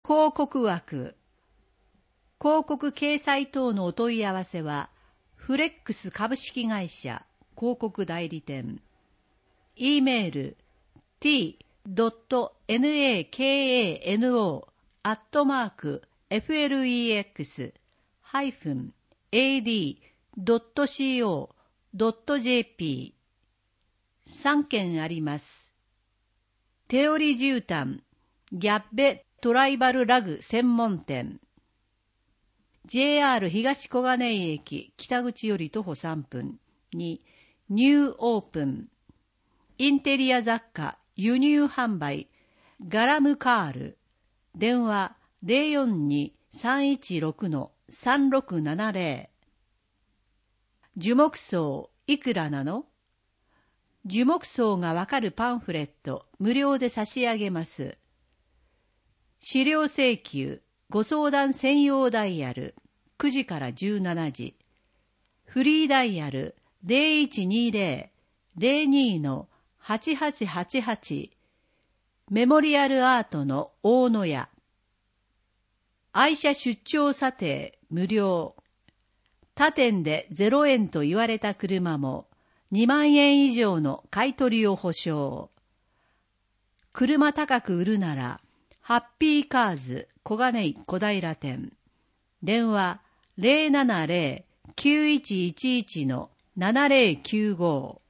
広告枠。広告掲載等のお問い合わせは、フレックス株式会社広告代理店。e メール t.nakano@flex-ad.co.jp 3件あります。手織り絨毯ギャッベトライバルラグ専門店。JR 東小金井駅北口より徒歩3分にニューオープン。インテリア雑貨輸入販売ガラムカール。電話 042-316-3670。樹木葬いくらなの？樹木葬がわかるパンフレット無料で差し上げます。資料請求ご相談専用ダイヤル9時から17時。フリーダイヤル 0120-02-8888。メモリアルアートの大野屋。愛車出張査定無料。他店で0円と言われた車も2万円以上の買い取りを保証。車高く売るならハッピーカーズ小金井小平店。電話 070-9111-7095。